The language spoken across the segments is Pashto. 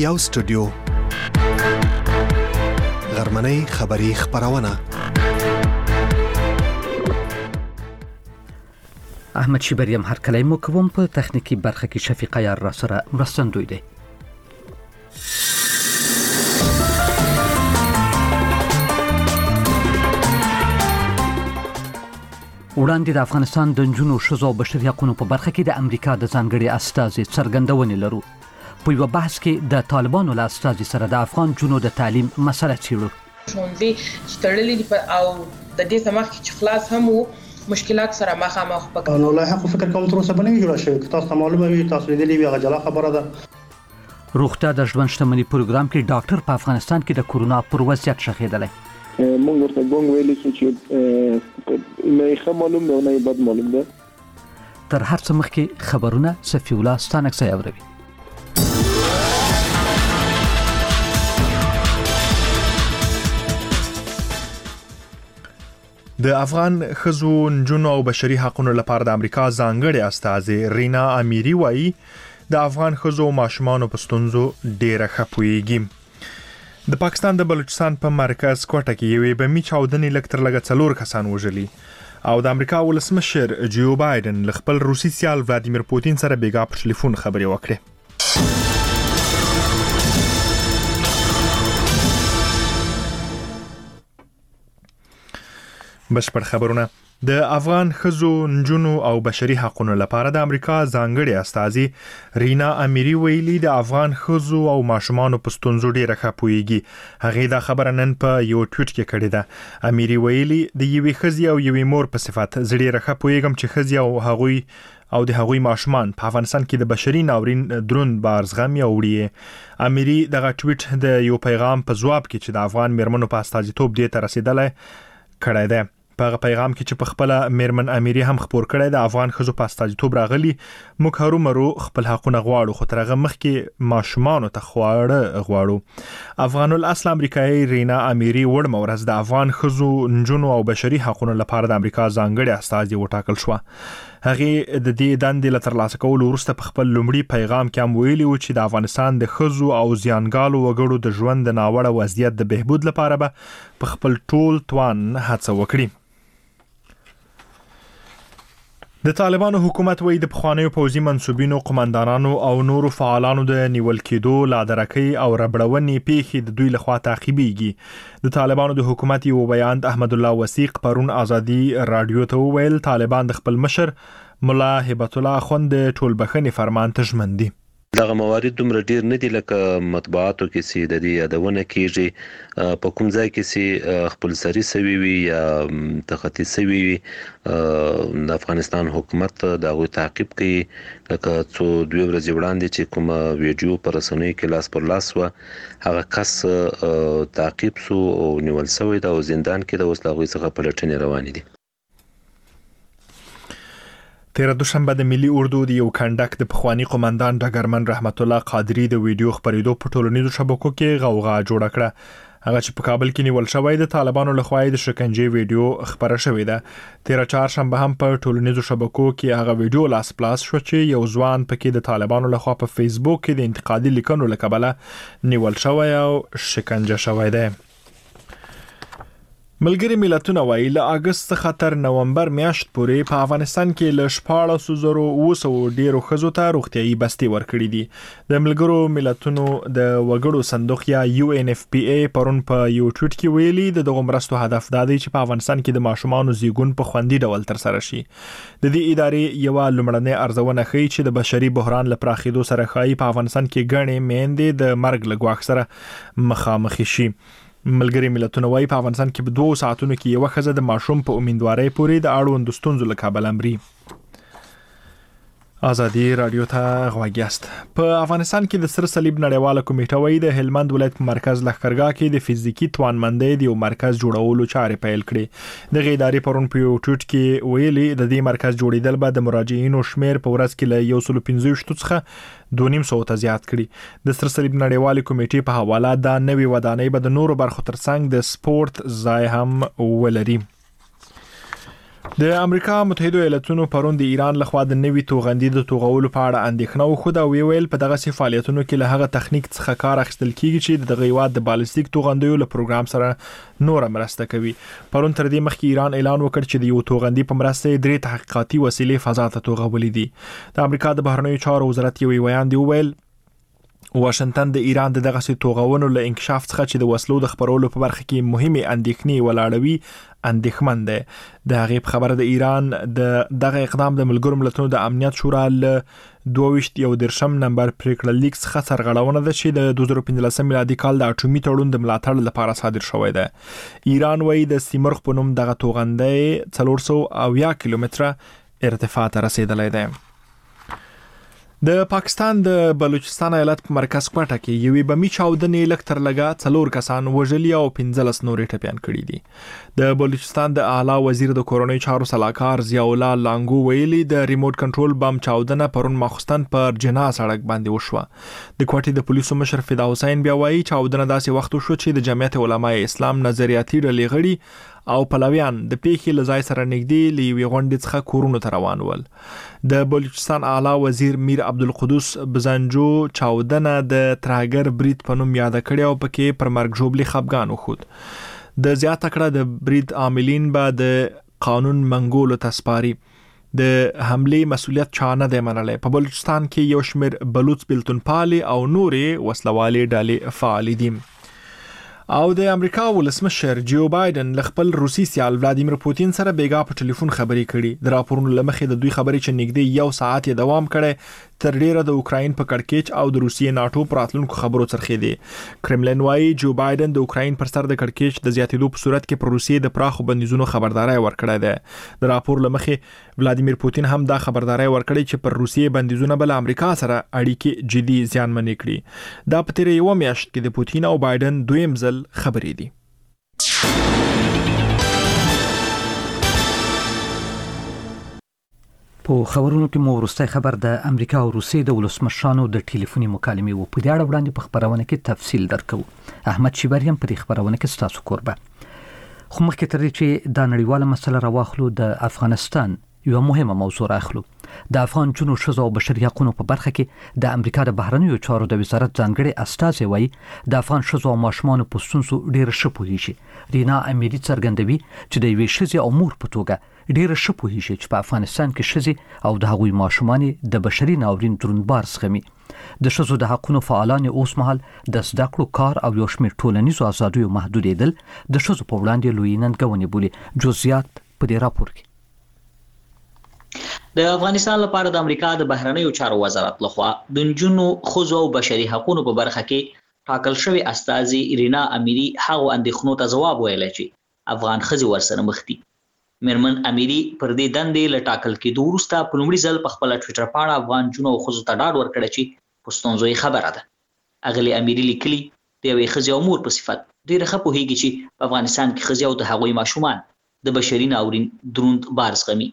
یو سټوډیو غرمنۍ خبری خبرونه احمد شیبریم هر کله مو کوم په تخنیکی برخه کې شفیق عیار را سره مرستندوی دی. وړاندې د افغانستان د نجونو ښځو او بشري حقوقو په برخه کې د امریکا د ځانګړي استازي څرګندونې لرو. په یو بحث کې د طالبانو له استازي سره د افغان جنونو د تعلیم مسله څیړو. ژوندۍ چې تړلې دي او د دې سماخ چې خلاص هم مشکلات سره مخامخ پکې نو لا حق فکر کوم تر اوسه باندې جوړ شوی تاسو معلومه وي تاسو لیدلې وي غجلا خبره ده. روغتیا د ژوند شتمنۍ پروګرام کې ډاکټر په افغانستان کې د کورونا پر وضعیت شخېدلی. مونږ ورته ګونګ ویلې چې نه ښه معلوم ده نه بد معلوم ده. تر هر څه مخکې خبرونه صفی الله ستانکسي اوروي. د افغان ښځو نجونو او بشري حقوقو لپاره د امریکا ځانګړي استازي رینا امیری وایي د افغان ښځو او ماشومانو په ستونزو ډیره ښه پوهیږي. د پاکستان د بلوچستان په مرکز کوټه کې یوې بمي چاودنې لکتر لګه 4 کسان وژلي او د امریکا ولسمشر جو بایدن ل خپل روسي سیال ولادیمیر پوتین سره بیګا په ټلیفون خبرې وکړې. بشپړ خبرونه. د افغان ښځو نجونو او بشري حقوقو لپاره د امریکا ځانګړي استازي رینا امیری ویلي د افغان ښځو او ماشومانو په ستونزو ډیره ښه پوهیږي. هغه دا خبره نن په یو ټویټ کې کړې ده. امیری ویلي د یوې ښځې او یوې مور په صفت زړه ښه پوهیږم چې ښځې او د هغوی ماشومان په افغانستان کې د بشري ناورین دروند بار زغمي او وړي. امیری دغه ټویټ د یو پیغام په جواب کې چې د افغان میرمنو په استازیتوب دې ته رسیدلی کړی دی. په پیغام کې چې په خپل میرمن امیری هم خبر کړی د افغان ښځو په استازیتوب راغلي موږ هرومرو خپل حقونه غواړو خو ترغه مخکې ماشومان ته غواړو. افغان الاصل امریکایي رینا امیری وړم ورځ د افغان ښځو نجونو او بشري حقوقو لپاره د امریکا ځانګړي استازي وټاکل شو. هغه د دې دندې لتر لاسه کول وروسته په خپل لومړي پیغام کې هم ویلي و چې د افغانستان د ښځو او زیانګالو وګړو د ژوند د ناوړه وضعیت د بهبود لپاره به په خپل ټول توان هڅه وکړي. د طالبانو حکومت وایي د پخوانیو پوځي منسوبینو قومندانانو او نورو فعالانو د نیول کېدو لادرکۍ او ربړونې پیښې د دوی لخوا تعقیبېږي. د طالبانو د حکومت یو بیان احمد الله وثیق پرون ازادي رادیو ته وویل طالبان د خپل مشر ملا هبت الله خوند ټولبخنې فرمان ته ژمن دي. دغه موارد دومره ډیر نه دي لکه مطبوعاتو کې سي د دې یادونه کیږي په کوم ځای کې سي خپل سری سوي وي یا تخطي سوي وي د افغانستان حکومت دغه تعقیب کوي لکه څو 2 ورځې وړاندې چې کوم ویډیو پر رسنیو کې لاس پر لاس و هغه کس تعقیب سو او نیول شوی د زندان کې د وسلغوي څخه پلټنې روانې دي. تیر دوشنبه د ملي اردو د یو کنډک د پخوانی قومندان ډګرمن رحمت الله قادری د ویډیو خبرېدو په ټولنیزو شبکو کې غوغا جوړه کړه. هغه چې په کابل کې نیول شوی د طالبانو لخوا د شکنجې ویډیو خبره شوې ده. تیر چهارشنبه هم په ټولنیزو شبکو کې هغه ویډیو لاس پلاس شو چې یو ځوان پکې د طالبانو لخوا په فیسبوک کې د انتقادي لیکنو لکبله نیول شوی او شکنجه شوی دی. ملګری ملتونه وایي له اگست څخه تر نومبر میاشت پورې په افغانستان کې له 14,900 ډیرو ښځو ته روغتيایي بستي ورکړي دي. د ملګرو ملتونو د وګړو صندوق یا UNFPA پرون په یو ټویټ کې ویلي دغه مرستو هدف دا دی چې په افغانستان کې د ماشومانو زیږون په خوندي ډول تر سره شي. د دې ادارې یو لومړنۍ ارزونه ښیي چې د بشري بحران لپاره خېدو سره خایي په افغانستان کې غنې میندې د مرګ له ګواښ سره مخامخ شي. ملګری ملتونه وايي په افغانستان کې په 2 ساعتونو کې یو ښځه د ماشوم په امیندوارۍ پورې د اړوند ستونزو له کبله مري. ازادي رادیو ته غواګیاست. په افغانستان کې د سر صلیب نړیواله کمیټه وايي د هلمند ولایت مرکز لښکرګاه کې د فزیکی توانمندۍ د یو مرکز جوړولو چارې پیل کړې. د ادارې پرون په یو ټویټ کې ویلي د دې مرکز جوړیدل به د مراجعینو شمیر په ورځ کې له 115 څخه 200 ته زیات کړي. د سر صلیب نړیواله کمیټې په حواله دا نوې ودانۍ به د نورو برخو ترڅنګ د سپورت ځای هم ولري. د امریکا متحده ایالاتونو پرون د ایران لخوا د نوي توغندي د توغولو په اړه اندېښنه وخوده او ویل په دغه سي فعالیتونو کې له هغه تخنیک څخه کار اخیستل کیږي چې د غیواد د بالستیک توغندیو له پروګرام سره نور مرسته کوي. پرون تر دې مخکې ایران اعلان وکړ چې د یو توغندي په مرسته 3 تحقیقاتي وسیلې فضا ته توغولې دي. د امریکا د بهرنیو چارو وزارت یو بیان دی ویل واشنگټن د ایران دغه سي توغونو له انکشاف څخه چې د وسلو د خبرولو په برخه کې مهمه اندېښنې ولاړوي اندېښمن ده. د هغه خبره د ایران دغه اقدام د ملګرو ملتونو د امنیت شورا له 22 نمبر پریکړه لیک څخه سرغړونه ده چې د 2015 میلادي کال د اټومي تړون د ملاتړ لپاره صادر شوی ده. ایران وایي د سیمرغ په نوم دغه توغندی 400 کیلومتره ارتفاع ته رسیدلی ده. د پاکستان د بلوچستان ایالت په مرکز کوټه کې یوې بمي چاودنې لکتر لګا 4 کسان وژلي او 15 نور ټپيان کړي دي. د بلوچستان د اعلی وزیر د کورونی چارو سلاکار ضیاء الله لانګو ویلي د ریموټ کنټرول بم چاودنه پرون ماخستن پر جنا سړک باندې وشوه. د کوټې د پولیسو مشر فدا حسین بیا وایي چاودنه داسې وخت وشو چې د جمعیت علماء اسلام نظریاتي ډلې غړي او پلویان د پیښې لزای سره نږدې لیوي غونډې څخه کورونو ته روان ول. د بلوچستان اعلی وزیر میر عبدالقدوس بزنجو چاودنه د تراګر برید په نوم یاد کړی او پکې پر مرګ ژوبلي خپګان وخود. د زیاته کړه د برید عاملین به د قانون منګولو تسپاري. د حمله مسولیت چا نه دی منلی. په بلوچستان کې یو شمېر بلوچ بلتون پالي او نورې وسلوالې ډلې فعال دي. او د امریکا ولسمشر جو بایدن ل خپل روسي سیال ولادیمیر پوتین سره بیګا په ټلیفون خبرې کړي. د راپورونو لمخې د دوی خبرې چې نږدې 1 ساعت یې دوام کړي تر ډیره د اوکراین په کړکېچ او د روسیې ناتو پراتلونکو خبرو څرخې دي. کرملین وايي جو بایدن د اوکراین پر سر د کړکېچ د زیاتېدو په صورت کې پر روسیې د پراخو بندیزونو خبرداري ورکړې ده. د راپور لمخې ولادیمیر پوتین هم دا خبرداري ورکړې چې پر روسیې بندیزونه بل امریکا سره اړیکې جدي زیانمنې کړي. دا په تیر یو میاشت کې د پوتین او بایدن دویم ځل خبرې دي. په خبرونو کې مو ورسته خبر د امریکا او روسیې د ولسمشرانو د ټلیفوني مکالمې وو. په دې اړه وړاندې په خبرونه کې تفصیل درکو. احمد شیبریم په دې خبرونه کې ستاسو کوربه. خو مخکې تر دې چې دا نړیواله مسله راواخلو د افغانستان یو مهمه موضوع راخلو. د افغان جنو شذو او بشري حقوقو په برخه کې د امریکا د بهرنیو چارو د وزارت ځانګړي استازي وایي د افغان شذو او ماشومان په ستونزو ډیر ښه پوهیږي. رینا امیری څرګندوي چې د یوې ښځې او مور په توګه ډیر ښه پوهیږي چې په افغانستان کې ښځې او د هغوی ماشومان د بشري ناورین دروندبار زغمي. د ښځو د حقوقو فعالان اوس مهال د زده کړو کار او یو شمېر ټولنیزو آزادیو محدودیدل د ښځو په وړاندې لوی ننګونې بولي. جزئیات په دې راپور کې. د افغانستان لپاره د امریکا د بهرنیو چارو وزارت لخوا د نجونو خزو او بشري حقوقو په برخه کې ټاکل شوی استازي رینا امیری هغه اندېښنو ته ځواب ویلی چې افغان ښځې ورسره مخ دي. میرمن امیری پر دې دندې له ټاکل کېدو وروسته په لومړي ځل په خپله ټویټر پاڼه افغان نجونو او ښځو ته ډاډ ورکړی چې په ستونزو یې خبره ده. اغلې امیری لیکلي د یوې ښځې او مور په صفت ډېره ښه پوهېږي چې په افغانستان کې ښځې او د هغوی ماشومان د بشري ناورین دروند بار زغمي.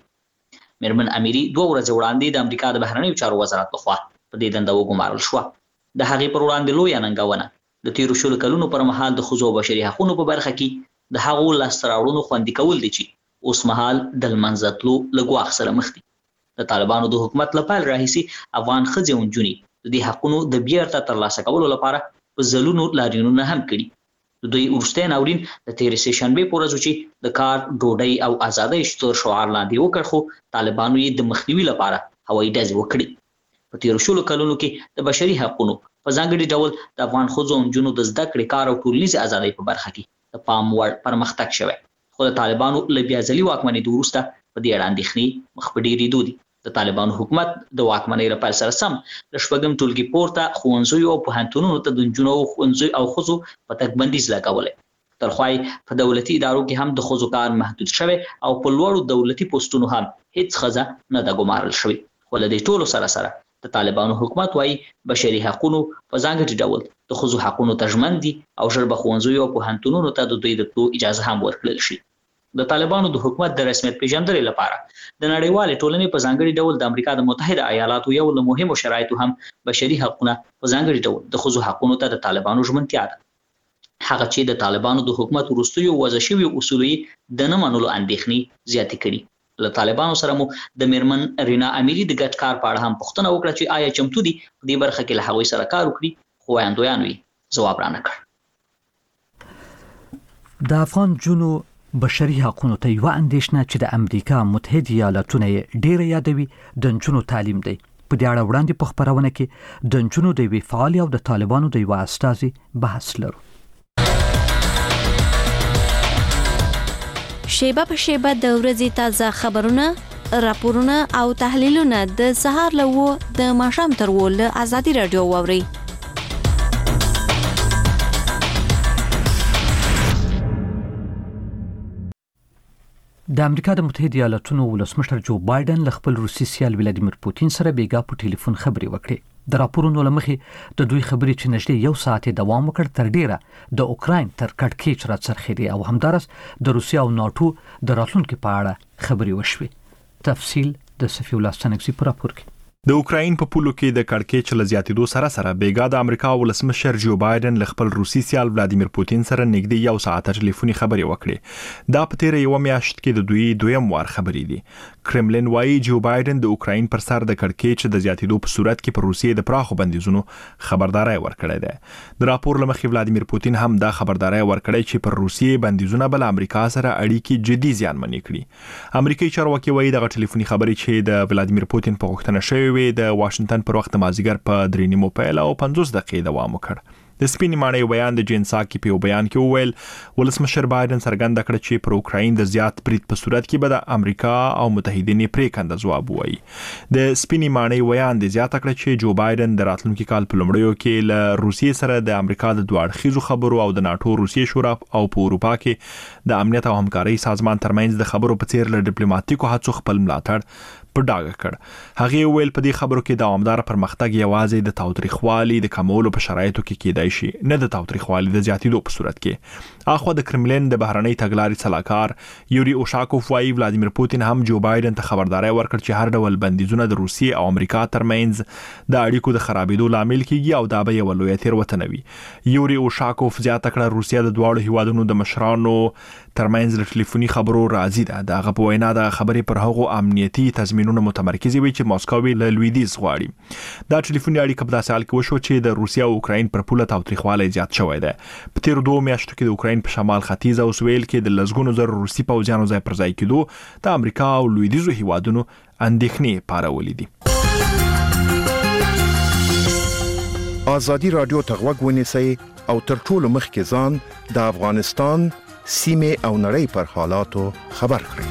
میرمن امیری 2 ورځې وړاندې د امریکا د بهرنیو چارو وزارت لخوا په دې دنده وګمارل شوه. د هغې پر وړاندې لویه ننګونه د تیرو 10 کلونو پر مهال د ښځو او بشري حقوقو په برخه کې د هغو لاسته راوړنو خوندي کول دي چې اوس مهال د لمنځه تلو له ګواښ سره مخ دي. د طالبانو د حکومت له پیل راهیسې افغان ښځې او نجونې د دې حقونو د بیرته ترلاسه کولو لپاره په ځلونو لاریونونه هم کړي. د دوی وروستی ناورین د تېرې سې شنبې په ورځ چې د کار ډوډۍ او ازادۍ ستر شعار لاندې وکړ خو طالبانو یې د مخنیوي لپاره هوایي ډزې وکړي. په تېرو 10 کلونو کې د بشري حقوقو په ځانګړي ډول د افغان ښځو او نجونو د زده کړې کار او ټولنیزې ازادۍ په برخه کې د پام وړ پرمختګ شوی. خو د طالبانو له بیا ځلي واکمنېدو وروسته په دې اړه اندېښنې مخ په ډېرېدو دي. د طالبانو حکومت د واکمنۍ له پیل سره سم د شپږم ټولګي پورته ښوونځیو او پوهنتونونو ته د نجونو او ښځو په تګ بندیز لګولی. ترخوا په دولتي ادارو کې هم د ښځو کار محدود شوی او په لوړو دولتي پوسټونو هم هیڅ ښځه نه ده ګمارل شوې. خو له دې ټولو سره سره د طالبانو حکومت وایي بشري حقوقو په ځانګړي ډول د ښځو حقوقو ته ژمن دي او ژر به ښوونځیو او پوهنتونونو ته د دوی د تلو اجازه هم ورکړل شي. د طالبانو د حکومت د رسمیت پیژندلو لپاره د نړیوالې ټولنې په ځانګړي ډول د امریکا د متحده ایالاتو یو له مهمو شرایطو هم بشري حقوقونه په ځانګړي ډول د ښځو حقوقو ته د طالبانو ژمنتیا ده. هغه چې د طالبانو د حکومت وروستیو وضع شویو اصولو د نه منلو اندېښنې زیاتې کړي. له طالبانو سره مو د میرمن رینا امیری د ګډ کار په اړه هم پوښتنه وکړه چې آیا چمتو دي په دې برخه کې له هغوی سره کار وکړي، خو وړاندویان ځواب رانکړ. د افغان جنو بشري حقوقو ته یو اندیشنه چې د امریکا متحده ایالاتونه ډیره یادوي د نجونو تعلیم دی. په دې اړه وړاندې په خبرونه کې د نجونو د وی فعال او د طالبانو د یو استازي بحث لرو. شیبه په شیبه د ورځې تازه خبرونه، راپورونه او تحلیلونه د سهار له و د ماښام تر و له ازادي رادیو واوري. د امریکا د متحده ایالاتونو ولسمشر جو بایدن له خپل روسي سیال ولادیمیر پوتین سره بیګا په ټلیفون خبرې وکړې. د راپورونو لمخې د دوی خبرې چې نږدې یو ساعت دوام وکړ تر ډیره د اوکراین تر کړکېچ راڅرخېدې او همدارس د روسیا او ناتو د راتلونکو په اړه خبرې وشوې. تفصیل د صفی الله ستنګزي په راپور کې. د اوکراین په پولو کې د کړکېچ له زیاتېدو سره بیګا د امریکا ولسمشر جو بایدن له خپل روسي سیال ولادیمیر پوتین سره نږدې یو ساعت ټلیفوني خبرې وکړې. دا په تیر یو میاشت کې د دوی دویم وار خبرې دي. کرملین وايي جو بایدن د اوکراین پر سر د کړکېچ د زیاتېدو په صورت کې پر روسیې د پراخو بندیزونو خبرداري ورکړې ده. د راپور لمخې ولادیمیر پوتین هم دا خبرداري ورکړې چې پر روسیې بندیزونه بل امریکا سره اړیکې جدي زیانمنې کړي. امریکایي چارواکي وايي د ټلیفوني خبرې چې د ولادیمیر پوتین په غوښتنه شوې د واشنگټن پر وخت مازیګر په 3:30 پیل او 50 دقیقې دوام وکړ. د سپینې ماڼۍ بیان د جنساکي په بیان کې وویل ولسمشر بایدن څرګنده کړ چې پر اوکراین د زیات برید په صورت کې به د امریکا او متحدینو پریکنده ځواب وایي. د سپینې ماڼۍ بیان د زیاته کړ چې جو بایدن د راتلونکي کال په لومړیو کې له روسیې سره د امریکا د دوه اړخیزو خبرو او د ناتو روسیې شورا او په اروپا کې د امنیت او همکارۍ سازمان ترمنځ د خبرو په څیر له ډیپلوماټیکو هڅو خپل ملاتړ په ډاګه کړ. هغه ویل په دې خبرو کې دوامدار پرمختګ یوازې د تاوتریخوالي د کمولو په شرایطو کې کېدای شي، نه د تاوتریخوالي د زیاتېدو په صورت کې. اخو د کرملین د بهرنۍ تګلارې صلاحکار یوري اوشاکوف وايي ولادیمیر پوتین هم جو بایدن ته خبرداري ورکړ چې هر ډول بندیزونه د روسیې او امریکا ترمنځ د اړیکو د خرابېدو لامل کیږي او دا به یو لوی تېروتنه وي. یوري اوشاکوف زیاته کړه روسیه د دواړو هیوادونو د مشرانو ترمنځ د ټلیفوني خبرو راځي ده. د هغه په وینا د خبرې پر هغو امنیتي تضمینونو متمرکزې وي چې ماسکو له لویدیځ غواړي. دا ټلیفوني اړیکه په داسې حال کې وشو چې د روسیا او اوکراین پر پوله تاوتریخوالی زیات شوی دی. په تیر 2 میاشتو کې د اوکراین په شمال ختیځ او سویل کې د لسګونو زر روسي پوځیانو ځای پر ځای کېدو د امریکا او لویدیځو هیوادونو اندېښنې پارولې دي. ازادي رادیو ته غوږ ونیسئ او تر ټولو مخکې ځان د افغانستان سیمه او نړۍ پر حالاتو خبر کړئ.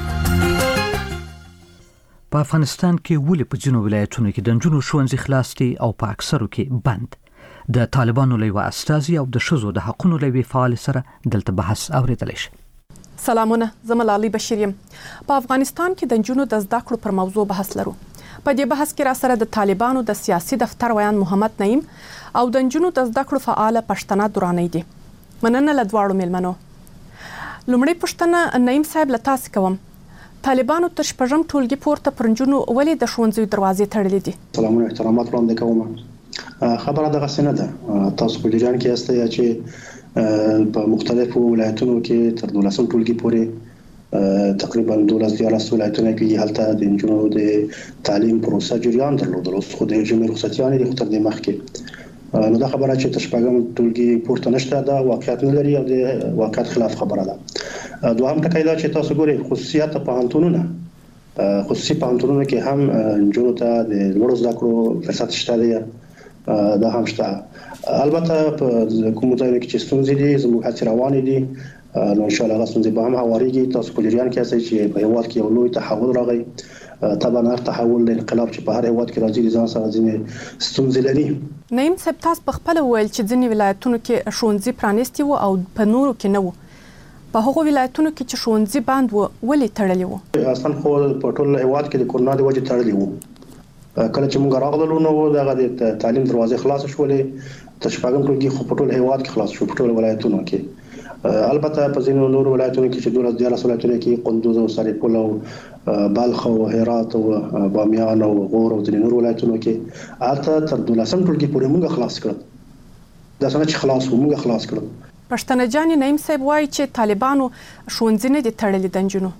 په افغانستان کې ولې په ځینو ولایتونو کې د نجونو ښوونځي خلاص دي او په اکثرو کې بند؟ د طالبانو له یوه استازي او د ښځو د حقونو له یوې فعال سره دلته بحث اورېدلی شي. سلامونه، زه ملالۍ بشیر یم. په افغانستان کې د نجونو د زده کړو پر موضوع بحث لرو. په دې بحث کې را سره د طالبانو د سیاسي دفتر ویان محمد نعیم او د نجونو د زده کړو فعاله پښتنه درانۍ دي. مننه له دواړو میلمنو. لومړی پوښتنه نعیم صاحب له تاسو کوم. طالبانو تر شپږم ټولګي پورته پر نجونو ولې د ښوونځیو دروازې تړلې دي؟ سلامونه، احترامات وړاندې کوم. خبره دغه څه نه ده. تاسو په جریان کې یاست چې په مختلفو ولایتونو کې تر 12 ټولګي پورې تقریبا 12 ولایتونه کې هلته د نجونو د تعلیم پروسه جریان درلودل. اوس خو د جمهور رخصتیانې د خطر د مخ کې نو دا خبره چې تشپاګم ټولګي پورته نشته دا واقعیت نه لري او د واقعیت خلاف خبره ده. دوهم ټکی دا چې تاسو ګورئ خصوصیات پوهنتونونه خصوصي پوهنتونونه کې هم نجونو ته د لوړو زده کړو فرصت شته دی. دا هم شته. البته په کوم ځای کې چې ستونزې دي زموږ هڅې روانې دي نو ان شاء الله ستونزې به هم هواريږي. تاسو په جریان کې یاست چې په هیواد کې یو لوی تحول راغی. طبعا هر تحول د انقلاب چې په هر هیواد کې راځي ځان سره ځینې ستونزې لري. نعیم صاحب تاسو په خپل ویل چې ځینې ولایتونو کې ښوونځي پرانیستي وو او په نورو کې نه وو. په هغو ولایتونو کې چې ښوونځي بند وو ولې تړلي وو؟ اصلا خو په ټول هیواد کې د کورونا د وجې تړلي وو. کله چې موږ راغلو نو دغه د تعلیم دروازې خلاص شولې. تشپاګم ټولګي خو په ټول هیواد کې خلاص شو په ټول ولایتونو کې. البته په ځینو نورو ولایتونو کې چې 12 ولایتونو کې قندوز او سرپل او بلخ او هرات او بامیان او غور او ځینو نورو ولایتونو کې اته تر 12 ټولګي پورې موږ خلاص کړل. دا څنګه چې خلاص موږ خلاص کړل. پښتنه جان نعیم صاحب وایي چې طالبانو ښوونځي نه دي تړلي د نجونو.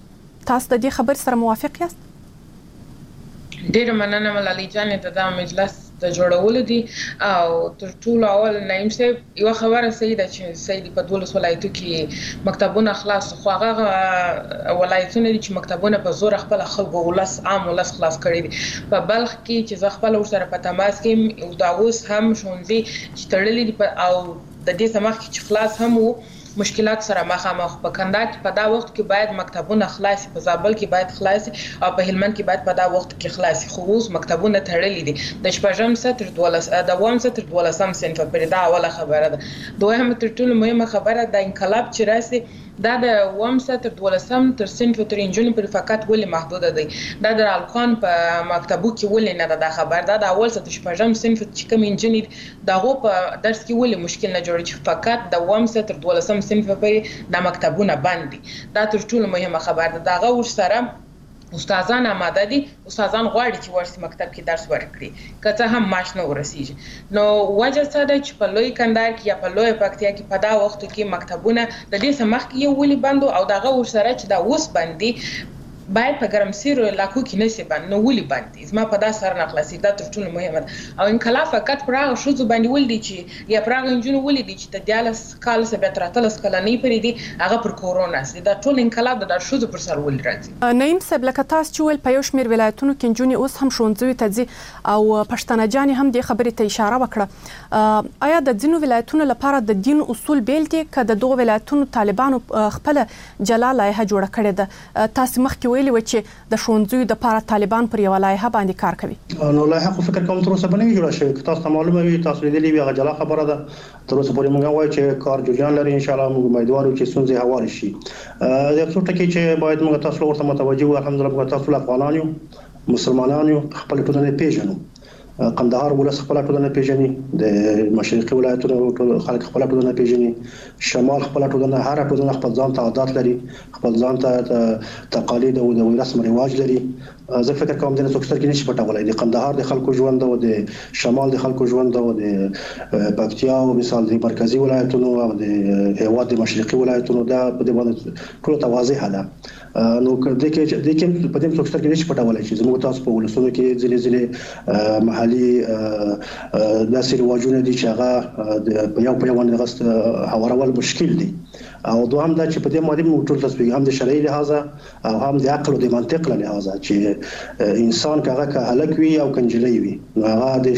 تاسو د دې خبر سره موافق یاست؟ ډیر مننه ملالۍ جانې د مجلس د جوړولو دي او تر ټولو اول نعیم صاحب یو خبره صحیح ده چې صحیح په 12 ولایتو کې مکتبونه خلاص خو هغه ولایتونه دي چې مکتبونه په زور خپل خلکو ولس عام ولس خلاص کړي دي په بلخ کې چې زه خپل ورسره په تماس کې او دا اوس هم شونځي چې تړلې دي او د دې سمخ چې خلاص هم وو مشکلات سره مخامخ په کندهار کې په دا وخت کې باید مکتبونه خلاص په زابل کې باید خلاص او په هلمند کې باید په دا وخت کې خلاص خو اوس مکتبونه تړلې دي د شپږم سطر 12 د وام سطر 12 صنف پر دا اوله خبره ده دویمه تر ټولو مهمه خبره د انقلاب چې راسي دا د وام سطر 12 تر صنف تر انجن پر فقط ولې محدوده دي دا د الکان په مکتبو کې ولې نه ده خبر دا د اول سطر شپږم صنف چې کوم انجن دغه په درس کې ولې مشکل نه جوړ چې فقط د وام سطر 12 صنف په د مکتبونه باندې دا تر ټولو مهمه خبره ده دغه ور سره استادان آماده دي استادان غواړي چې ورسي مکتب کې درس ورکړي که هم معاش نه ورسیږي نو وجه څه ده چې په لوی کندهار کې یا په لوی پکتیا کې په دا وخت کې مکتبونه د دې سمخ کې یو ولې بندو او دغه ور سره چې دا اوس باندې باید په ګرمسیر علاقو کې نشي باندې نو ولې باندې زما په دا سر نه خلاصي دا تر ټولو مهمه ده او انقلاب فقط پراغه شو باندې ولدي چې یا پراغه انجن ولدي چې د دیالس کال سره تر اتلس کلنې پرې دي هغه پر کورونا سي دا ټول انقلاب د شو پر سر ول راځي نعیم صاحب لکه تاسو چې ول په یو شمیر ولایتونو کې انجن اوس هم شونځوي ته ځي او پښتنه جاني هم د خبرې ته اشاره وکړه آیا د ځینو ولایتونو لپاره د دین اصول بیل دي که د دوه ولایتونو طالبانو خپل جلا لایحه جوړه کړې ده تاسو مخکې ویلي و چې د شونځوي د لپاره طالبان پر یو لایحه باندې کار کوي نو لایحه خو فکر کوم تر اوسه باندې جوړه شوی تاسو ته معلومه وي تاسو لیدلې وي هغه جلا خبره ده تر اوسه پورې موږ وایو چې کار جریان لري ان شاء الله موږ امیدوار یو چې ستونزې هوار شي د څو ټکي چې باید موږ تاسو ورته متوجه وو الحمدلله موږ تاسو افغانان یو مسلمانان یو خپل ټولنه پیژنو قندهار ولس خپل ټولنه پیژني د مشرقي ولایتونو خلک خپل ټولنه پیژني شمال خپل ټولنه هر ټولنه خپل ځان ته عادت لري خپل ځان ته تقالید او د رسم رواج لري زه فکر کوم د څوکستر کې نشي پټولای د قندهار د خلکو ژوند او د شمال د خلکو ژوند او د پکتیا او مثال د مرکزی ولایتونو او د هیواد د مشرقي ولایتونو دا په دې باندې ټول توازیح ده نو د کې په دې څوکستر کې نشي پټولای چې زموږ تاسو په ولسونو کې ځلې محلي داسې رواجونه دي چې هغه په یو باندې غست هوارول مشکل دي او دوهم دا چې په دې باندې موږ ټول تاسو هم د شرعي لحاظ او هم د عقل او د منطق له لحاظ چې انسان کاغه که هلک وي او کنجلې وي نو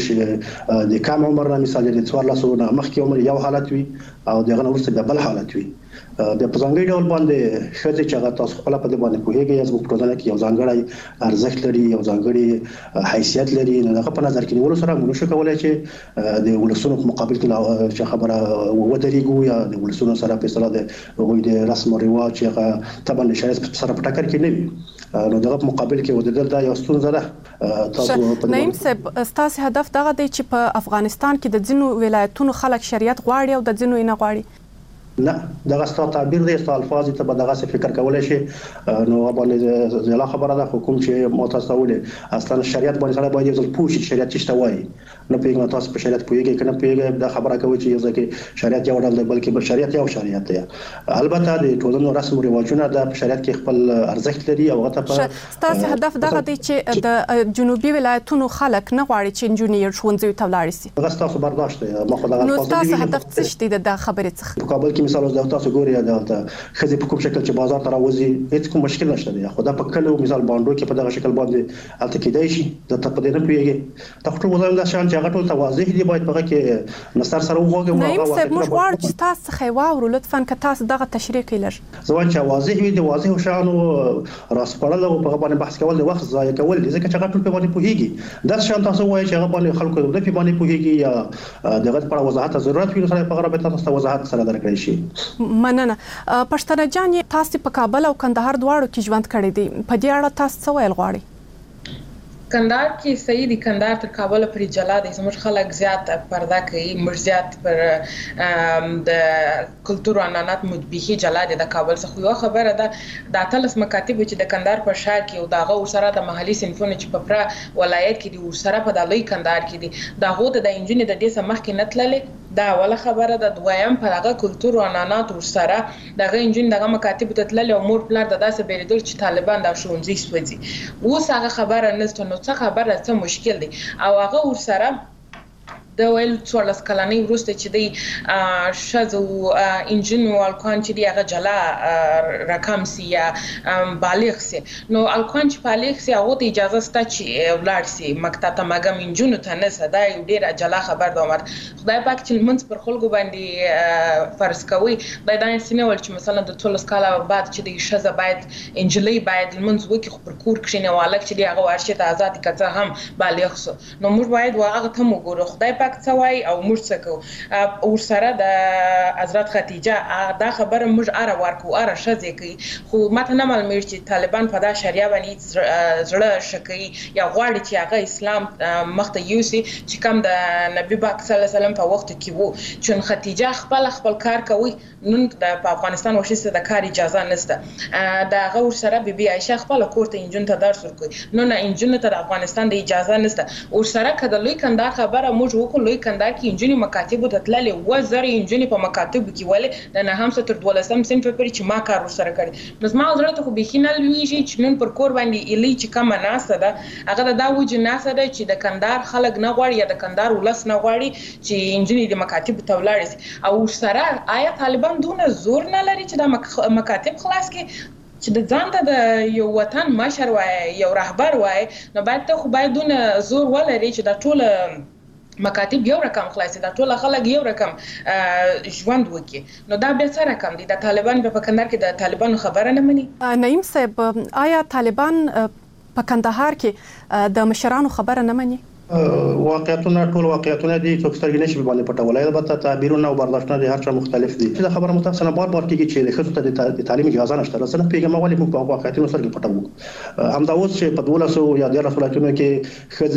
هغه د کم عمر نه مثال د 14 نه مخکې عمر یو حالت وي او دغه ورسره بل حالت وي د پزنګي ډول باندې شته چې هغه تاسو خپل په دې باندې کوهیږي یا زموږ ټولنه کې یو ځانګړی ارزښت لري یو ځانګړی حیثیت لري نو هغه په نظر کې نیول سره موږ شو کولای چې د ولسونو په مقابل کې چې خبره ودرېږو یا د ولسونو سره په اصطلاح د رسم او رواج هغه طبعا شایز سره په ټکر کې نه وي نو دغه مقابل کې ودرېدل دا یو ستونزه ده تاسو نعیم صاحب ستاسو هدف دغه دی چې په افغانستان کې د ځینو ولایتونو خلک شریعت غواړي او د ځینو نه غواړي نه دغه ستاسو تعبیر دی ستاسو الفاظ ته به دغه څه فکر کولای شي نو باندې زلا خبره ده حکومت چې متصوله اصلا شریعت باندې سره باید یو ځل پوښتنه شریعت څه وایي نه پیغام تاسو په شریعت پوهیږئ کنه پیغام دا خبره کوي چې ځکه شریعت یو ډول دی بلکې په شریعت یو شریعت دی البته د ټولنو رسم او رواجونه د شریعت کې خپل ارزښت لري او هغه ته ستاسو هدف دغه دی چې د جنوبي ولایتونو خلک نه غواړي چې انجینیر شونځوي ته ولاړ شي هغه ستاسو برداشت دی ما خو دغه نو ستاسو هدف څه شته د خبرې څخه په کابل کې مثال د تاسو ګوري دا خزي په کوم شکل چې بازار ته راوځي هیڅ کوم مشکل نشته دی خو دا په کلو مثال باندې کې په دغه شکل باندې الته کېدای شي د ته په دې نه پیږي تاسو ټول دا شان چې هغه ټول توازیح دی باید په کې نستر سره وګورئ نعیم صاحب موږ غواړو چې تاسو خیواورو لطفا که تاسو دغه تشریح کړئ زوان چې واضح وي د واضح شان او راس پړل او په باندې بحث کول د وخت ضایع کول دي ځکه چې هغه ټول په باندې پوهیږي دا شان تاسو وایي چې هغه باندې خلکو د په باندې پوهیږي یا دغه په وضاحت ضرورت وي سره په غره تاسو وضاحت سره درکړئ شي مننه پښتنه جان تاسو په کابل او کندهار دواړو کې ژوند کړی دی په دې اړه تاسو څه ویل غواړئ کندهار کې صحیح دي کندهار تر کابل پورې جلا دي زموږ خلک زیات پرده کوي موږ زیات پر د کلتور او عنعنات مطبخي جلا دي د کابل څخه یو خبره ده د اتلس مکاتب چې د کندهار په شهر کې او دغه ورسره د محلي صنفونه چې په پر ولایت کې دي ورسره په د لوی کندهار کې دي دغه د انجینر د دې سمخ کې نتللې دا اوله خبره ده. دویم په هغه کلتور او عنعنات ورسره دغه انجن دغه مکاتب ته تللی او مور پلار د داسې بیریدل چې طالبان د ښوونځي سوځي. اوس هغه خبره نشته، نو څه خبره څه مشکل دی؟ او هغه ورسره د ویل 14 کلنۍ وروسته چې دی شذو انجن او الکوان چې دی هغه جلا رقم سي یا بالغ سي. نو الکوان چې بالغ سي هغه ته اجازه سته چې ولار سي مکتب ته، مګم انجن ته نه سده یو ډیر جلا خبر د عمر. خدای پاک چې منځ پر خلکو باندې فرض کوي دا سینه ول چې مثلا د 14 کاله بعد چې دی شذ باید انجلي باید منځ وکي خو پر کور کښینه والک چې دی هغه ورشه ته آزاد کته هم بالغ سو. نو موږ باید واغه ته وګورو خدای پاک څوای او موږ څه کوو. ورسره د حضرت خدیجه دا خبره موږ اره ورکو اره شذ کوي، خو ماته نه معلومه چې طالبان په دا شریعه باندې زړه شکوي یا غواړي چې هغه اسلام مخته یوسي چې کوم د نبی پاک صلی الله علیه وسلم په وخت کې وو. چون خدیجه خپل کار کوي، نن د افغانستان وشي د کار اجازه نشته. دا هغه ورسره بیبي عائشه خپل کور ته انجن ته درس ورکوي، نو نه انجن ته د افغانستان د اجازه نشته. ورسره کده لوی کندار خبره موږ وکړو، لوی کندار کې انجن مکاتب ته تللي وزر انجن په مکاتب کې ولې د نه هم ستر 12 سم فبروري چې ما کار ورسره کړی. نو ما زړه ته خو بخینه لویږي چې نن پر کور باندې الی چې کوم ناسه ده هغه دا وجه ناسه ده چې د کندار خلک نه غواړي یا د کندار ولس نه غواړي چې انجن د مکاتب ته ولاړ شي. او سره آیا طالبان دونه زور نه لري چې د مکاتب خلاص کې چې د ځان ته د یو وطن مشر وای یو رهبر وای، نو باید ته خو باید دونه زور ولري چې د ټول مکاتب یو رقم خلاصي، دا ټول خلک یو رقم ژوند وکي. نو دا به څه رقم دي؟ د طالبان په کندهار کې د طالبانو خبره نه مني. نعیم صاحب، آیا طالبان په کندهار کې د مشرانو خبره نه مني؟ واقعیتونه ټول واقعیتونه دي، څوک سترګې نشي باندې پټولای. البته تعبیرونه او برداشتونه د هر چا مختلف دي. دا خبره متأسفانه بار کېږي چې د ښځو ته د تعلیم اجازه نشته. رسنه پیغام ولې موږ په واقعیتونو سره پټو. همدا اوس چې په 1200 یا 1300 ولایتونو کې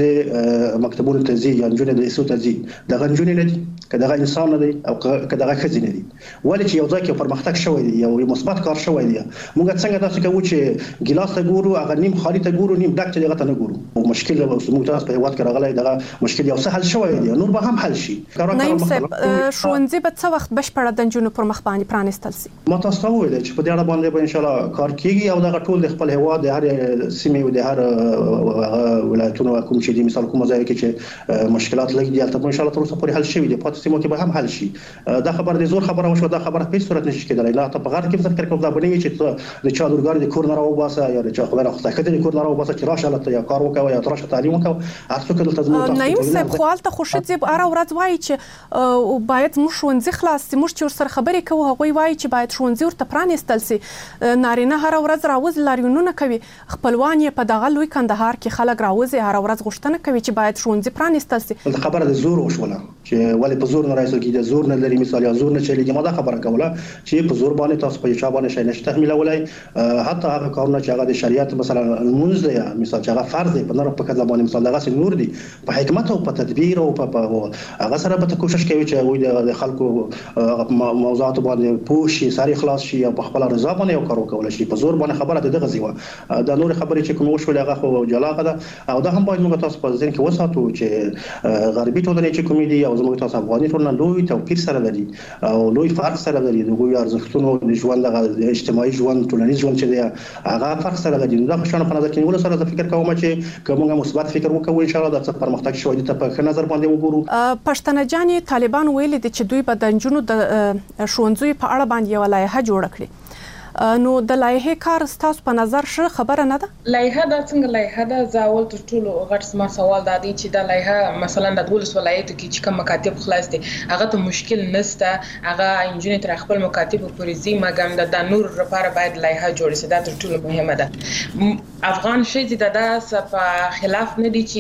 ښځې مکتبونو ته ځي یا نجونې د ایسو ته ځي، دغه نجونې نه دي که دغه انسان نه دی او که دغه ښځې نه دي. ولې چې یو ځای کې پرمختګ شوی دی، یو مثبت کار شوی دی، موږ څنګه داسې کوو چې ګلاس ته ګورو هغه نیم خالي ته ګورو نیم ډک چې دغه ته نه ګورو. مشکل موږ تاسو په هیواد کې راغلی دغه مشکل یو څه حل شوی دی، نور به هم حل شي. نعیم صاحب، ښوونځي به څه وخت بشپړه د نجونو پر مخ باندې پرانیستل شي؟ ما تاسو ته وویل چې په دې اړه باندې به ان شاء الله کار کیږي او دغه ټول د خپل هیواد د هر سیمې او د هر ولایتونو کوم چې د مثال کوم ځای کې چې مشکلات لګي دي البته ان شاء الله تر اوسه پورې حل شوی دي، پاتې سیمو کې به هم حل شي. دا خبر د زور خبره وشو، دا خبره په هیڅ صورت نشي کېدلی. لا ته په غیر کې فکر کوم دا بنوي چې د چا لورګار د کور نه راوباسه یا د چا خبره خدای کده د کور نه راوباسه چې راشه لته یا کار وکاو یا تراشه تعلیم وکاو. هڅه کوي تاسو ته نعیم صاحب، خو البته خوشځي اره ورځ وایي چې باید موږ ښوونځي خلاص سي، موږ چې سره خبرې کوو هغه وایي چې باید ښوونځي ورته پرانیستل سي. نارینه هر ورځ راوځي لاریونونه کوي، خپلوان یې په دغه لوی کندهار کې خلک راوځي هر ورځ غوښتنه کوي چې باید ښوونځي پرانیستل سي. خبره د زور وشوله چې ولې په زور نه راځي کې د زور نه لري مثال یا زور نه چلیږي. ما دا خبره کوله چې په زور باندې تاسو په چا باندې شي نشته تحمیلولای. حتی هغه کارونه چې هغه د شریعت مثلا المنز یا مثال چې هغه فرض دی په نور په کله باندې مثال دغه نور دي په حکمت او په تدبیر او په هغه سره به کوشش کوي چې وي د خلکو موضوعات باندې پوښي ساري خلاص شي او په خپل رضا باندې یو کار وکول شي. په زور باندې خبره دغه زیوه د نور خبرې چې کوم وشول هغه خو جلاغه ده او دا هم باید موږ تاسو په ځین کې وساتو چې غربي ټولنې چې کوم دي او زموږ تاسو افغاني ټولنه لوی توپیر سره لري او لوی فرق سره لري. د ګویا ارزښتونو د ژوند د اجتماعي ژوند ټولنیز ژوند چې دی هغه فرق سره لري. دا خو شنه په نظر کې نیول سره فکر کوم چې کومه مثبت فکر وکړو ان شاء الله د څه پرمختګ شوی دی ته په نظر باندې وګورو. پښتنه جانې طالبان ویل دي چې دوی به د نجونو د ښوونځي په اړه باندې یو لایحه جوړ کړي. نو د لایحه کار ستاسو په نظر ښه خبره نه ده؟ لایحه دا څنګه لایحه ده؟ زاول تر ټولو غټ سم سوال دا دی چې دا لایحه مثلا د 12 ولایتو کې چې کوم مکاتب خلاص دي هغه ته مشکل نشته، هغه انجینر تر خپل مکاتب پورې زی مګم د نور لپاره باید لایحه جوړ شي. دا تر ټولو مهمه ده. افغان شې د داسې په خلاف نه دي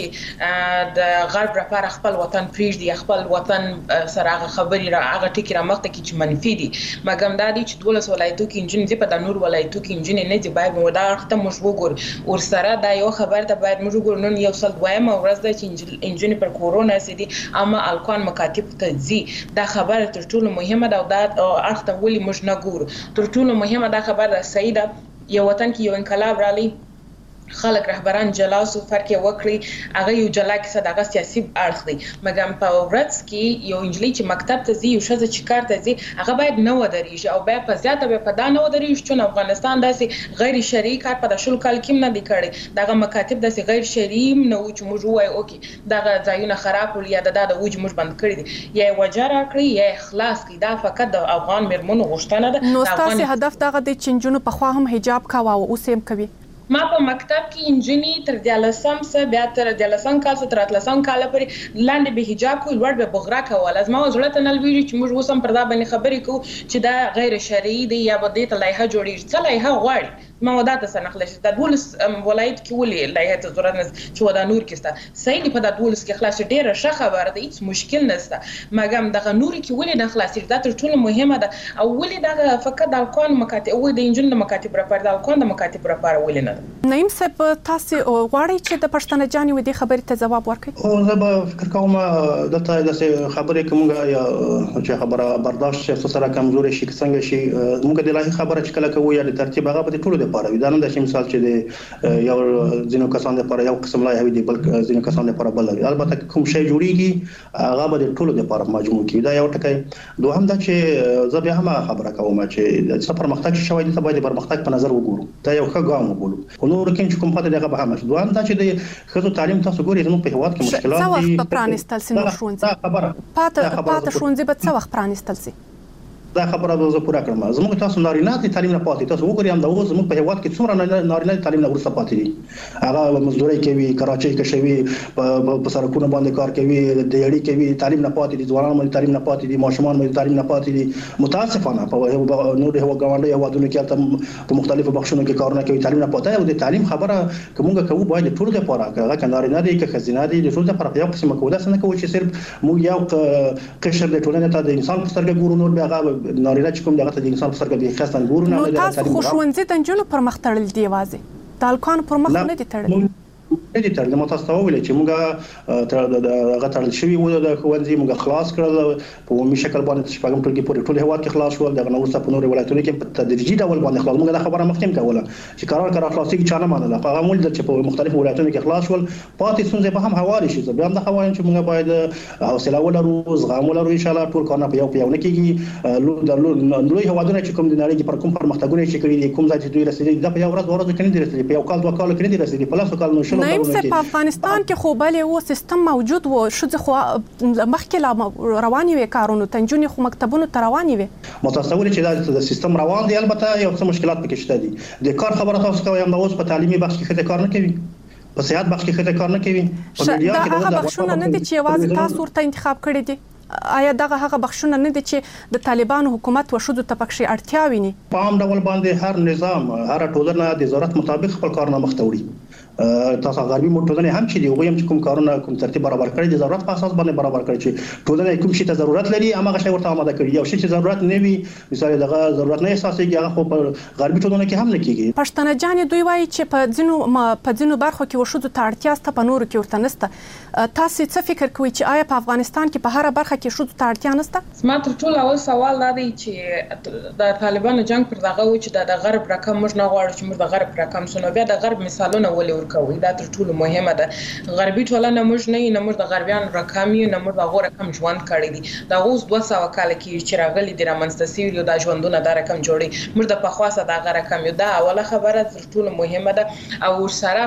چې د غرب لپاره خپل وطن پریږدي، خپل وطن سره هغه خبري را هغه ټکی را مخته کې چې منفي دي. مګم دا دي چې 12 ولایتو کې انجینر په د نور ولایتو کې انجینر نه دي باید مو دا وخت موږ وګورو ور سره دا یو خبر ته باید موږ وګورو. نن یو سل دویم ورځ ده چې انجینر پر کورونا سدي اما الکوان مکاتب ته ځي. دا خبره تر ټولو مهمه ده او دا اخته ولې موږ نه ګورو. تر ټولو مهمه دا خبره صحیح ده. یو وطن کې یو انقلاب رالی خلک رهبران جلاسو فرق وکړي هغه یو جلا کیسه دغه سیاسي اړخ دی مګم په ورځ کې یو انجلۍ چې مکتب ته ځي یو شزه چې کار ته ځي هغه باید نه ودرېږي او بیا په زیاته به په دا نه ودرېږي چې افغانستان داسې غیر شرعي کار په شل کال کې نه دی کړی دغه مکاتب داسې غیر شرعي نه و چې موږ وایو اوکې دغه ځایونه خراب ول یا د وجه موږ بند کړی دي یا وجره کړی یا خلاص کړي دا فقط د افغان مرمنو غوښتنه ده نو ستاسو هدف دغه د چنجونو په خوا هم حجاب کاوه او اوس هم کوي ما په مکتب کې انجینری تر 13 سه بیا تر 13 کال تر 13 کال پورې لاندې به حجاب کوي لوړ به بغرا کول از ما زړه ته نل ویږي چې موږ اوسم پر دا باندې خبرې کوو چې دا غیر شرعي دی یا به د لایحه جوړیږي څه لایحه غواړي موادات سنخلش د دولس ولایت کې ولې لایحه ته ضرورت نه چې ودا نور کې ستا صحیح په د دولس کې خلاص ډیره ښه خبره ده هیڅ مشکل نشته مګم دغه نور کې ولې د خلاصې دا تر ټولو مهمه ده او ولې دغه فقط د الکون مکاتب او د انجن مکاتب لپاره د الکون د مکاتب لپاره ولې نه ده نعیم صاحب تاسو غواړئ چې د پښتنه جاني ودی خبرې ته جواب ورکړئ او زه به فکر کوم د خبرې کومه یا چې خبره برداشت شي سره کمزوري شي څنګه شي موږ د لایحه خبره چې کله کوو یا د ترتیب هغه په ټولو لپاره وي دا نه د مثال چې د یو ځینو کسان لپاره یو قسم لایحه وي بل ځینو کسان لپاره بل وي البته کوم شی جوړیږي هغه به د ټولو لپاره مجموع کیږي دا یو ټکی دوهم دا چې زه بیا هم خبره کوم چې د سفر مختګ شوی د باید پرمختګ په نظر وګورو دا یو ښه ګام وبولو نو ورکه چې کوم پته دغه به هم دوهم دا چې د خزو تعلیم تاسو ګورئ زموږ په هواد کې مشکلات دي څه وخت پرانستل سي نو شونځي پاته شونځي به څه وخت پرانستل سي دا خبره زه پوره کړم زموږ تاسو نارینه تعلیم نه پاتې تاسو وګورئ هم دا اوس زموږ په هیواد کې څومره نارینه تعلیم نه ورسره پاتې دي هغه مزدوري کوي کراچۍ کې شوی په سرکونو باندې کار کوي د یړي کوي تعلیم نه پاتې دي ځوانان باندې تعلیم نه پاتې دي ماشومان باندې تعلیم نه پاتې دي متاسفانه په نور هیواد غونډه هیوادونو کې په مختلفو بخشونو کې کارونه کوي تعلیم نه پاتې او د تعلیم خبره کومه کوو باید ټول د پاره هغه نارینه دي کې خزینه دي د ټول د پاره یو قسم کوو دا څنګه کوي چې صرف مو یو قشر د ټولنې ته د انسان په سترګه ګورو نور بیا نارینه چې کوم دغه د انسان په سترګه به خاصن ګورو نه نو تاسو خوشونځي د جنونو پر مخ تړل دی وازه د الکان پر مخ نه دي تړل دې تر د متاسفه ویل چې موږ هغه تړل شوی و د خوندې موږ خلاص کړل په عمومي شکل باندې شپږم ټولګي پورې ټول هواد کې خلاص شول دغه نو څه په نور ولایتونو کې په تدریجي ډول باندې خلاص موږ د خبره مخکې کوله چې قرار خلاصي کې چانه مانله هغه مول د چې په مختلفو ولایتونو کې خلاص شول پاتې څنګه به هم حواله شي بیا هم د حواله چې موږ باید حوصله ولرو زغم ولرو ان شاء الله ټول کارونه په یو نه کېږي لوی هوادونه چې کوم د نړۍ پر کوم پرمختګونه چې کړی دي کوم ځای چې دوی رسېدلي د په یو ورځ کې نه دي رسېدلي په یو کال دوه کال کې نه دي رسېدلي په لاسو کال نو شلو افغانستان کې خو بل یو سیستم موجود و شو خو مخکې رواني وي کارونه تنجونی خو مکتبونو ته رواني وي متصور چې دا سیستم روان دی البته یو څه مشکلات پکې شته دي د کار خبره تاسو کوي هم اوس په تعلیمي بخش کې خته کار نه کوي په صحت بخش کې خته کار نه کوي په میډیا کې دا بخشونه نه دي چې واځي تاسو ورته انتخاب کړی دي آیا دغه بخشونه نه دي چې د طالبانو حکومت و شودو ته پکې اړتیا ویني په عام ډول باندې هر نظام هر ټولنه د ضرورت مطابق خپل کارونه مخ ته وړي تاسو غربي ټولنې هم چې دی وګورئ چې کوم کارونه کوم ترتیب برابر کړی د ضرورت په اساس باندې برابر کړی چې ټولنه کوم شي ته ضرورت لري هغه شی ورته آماده کړی یو شی چې ضرورت نه وي مثال دغه ضرورت نه احساسېږي هغه خو په غربي ټولنه کې هم نه کیږي پښتنه جان دوی وایي چې په ځینو برخو کې وشودو ته اړتیا ست په نورو کې ورته نسته تاسو څه فکر کوئ چې آیا په افغانستان کې په هر برخه کې شودو ته اړتیا نسته ما تر ټولو اول سوال دا دی چې د طالبانو جنگ پر دغه و چې د غرب رقم موږ نه غواړو چې موږ د غرب رقم سنو بیا د غرب مثالونه ولې ورکوي دا تر ټولو مهمه ده غربي ټولنه موږ نه موږ د غربیان رقم یو نه موږ د غوړ رقم ژوند کړی دي دا اوس 200 کال کې چې راغلي د رامنځته سیوریو د ژوندونه د رقم جوړي موږ د پخواسه د غوړ رقم یو دا اوله خبره تر ټولو مهمه ده او سره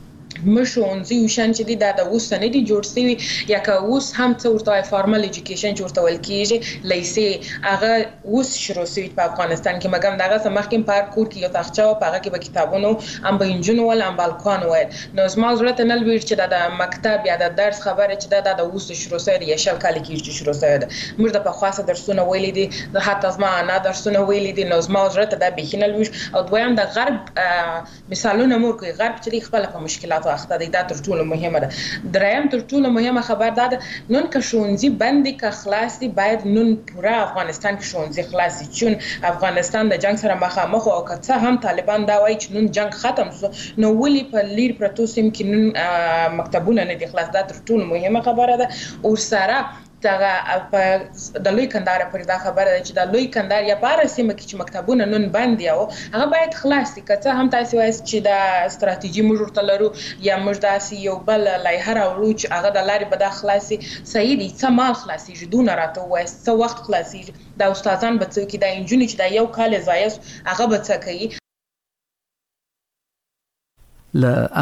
مشونځي وشان چې دی د اوسنۍ دی جوړ شوی یا که اوس هم څه ورته فارمل ایجوکیشن جوړ ول کیږي لیسې هغه اوس شروع شوی په افغانستان کې مګم دغه سمخکې په کور کې یو تاخچه او هغه کې به کتابونو ام به انجن ول ام بالکون ول نو زما ضرورت نه لوي چې د مکتب یا د درس خبره چې د اوس شروع شوی یا شل کال کې چې شروع شوی موږ د پخواسه درسونه ویلې دي د حتی زما نه درسونه ویلې دي نو زما ضرورت د بهینه لوي او دویم د غرب مثالونه مور کوي غرب چې خپل په مشکلات اخته دی دا تر ټولو مهمه ده دریم تر ټولو مهمه خبر ده نن که شونځي بندي که خلاص دي باید نن پورا افغانستان کې شونځي خلاص دي چون افغانستان د جنگ سره مخامخ او که هم طالبان دا وایي چې نن جنگ ختم شو نو ولې په لیر پروتو سیم کې نن مکتبونه نه دي خلاص دا تر ټولو مهمه خبره ده او سره د لوی کندهار پر دا خبره ده چې د لوی کندهار یا پاره سیمه کې چې مکتبونه نن بند دي او هغه باید خلاص دي. که هم تاسو وایي چې د استراتیژي موږ ورته لرو یا موږ داسې یو بل لایحه راوړو چې هغه د لارې به دا خلاصي صحیح دي. څه مال خلاصيږي دونه راته وایي څه وخت خلاصيږي دا استادان به څه کې دا انجونی چې دا یو کال ضایع هغه به څه کوي.